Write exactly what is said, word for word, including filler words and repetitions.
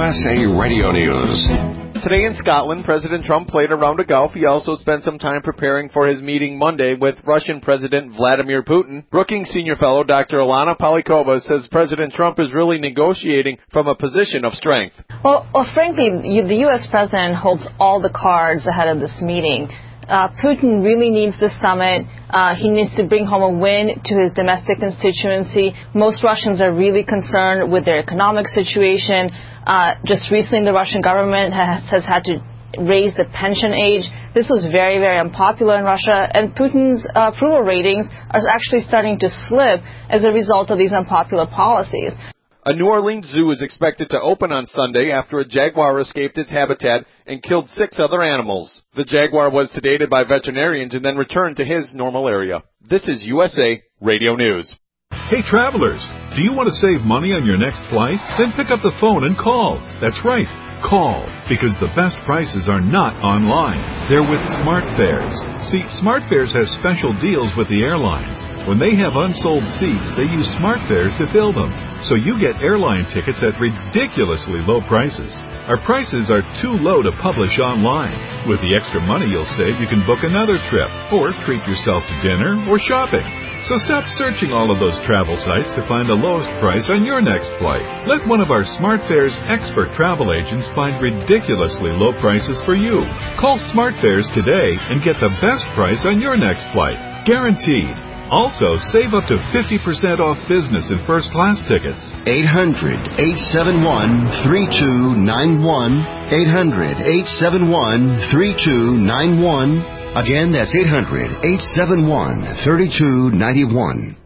S A Radio News. Today in Scotland, President Trump played a round of golf. He also spent some time preparing for his meeting Monday with Russian President Vladimir Putin. Brookings Senior Fellow Doctor Alana Polikova says President Trump is really negotiating from a position of strength. Well, well frankly, you, the U S president holds all the cards ahead of this meeting. Uh, Putin really needs this summit. Uh, he needs to bring home a win to his domestic constituency. Most Russians are really concerned with their economic situation. Uh, just recently, the Russian government has, has had to raise the pension age. This was very, very unpopular in Russia, and Putin's uh, approval ratings are actually starting to slip as a result of these unpopular policies. A New Orleans zoo is expected to open on Sunday after a jaguar escaped its habitat and killed six other animals. The jaguar was sedated by veterinarians and then returned to his normal area. This is U S A Radio News. Hey travelers, do you want to save money on your next flight? Then pick up the phone and call. That's right, call, because the best prices are not online. They're with SmartFares. See, SmartFares has special deals with the airlines. When they have unsold seats, they use SmartFares to fill them. So you get airline tickets at ridiculously low prices. Our prices are too low to publish online. With the extra money you'll save, you can book another trip or treat yourself to dinner or shopping. So stop searching all of those travel sites to find the lowest price on your next flight. Let one of our SmartFares expert travel agents find ridiculously low prices for you. Call SmartFares today and get the best price on your next flight. Guaranteed. Also, save up to fifty percent off business and first class tickets. eight hundred, eight seven one, three two nine one. eight hundred, eight seven one, three two nine one. Again, that's eight hundred, eight seven one, three two nine one.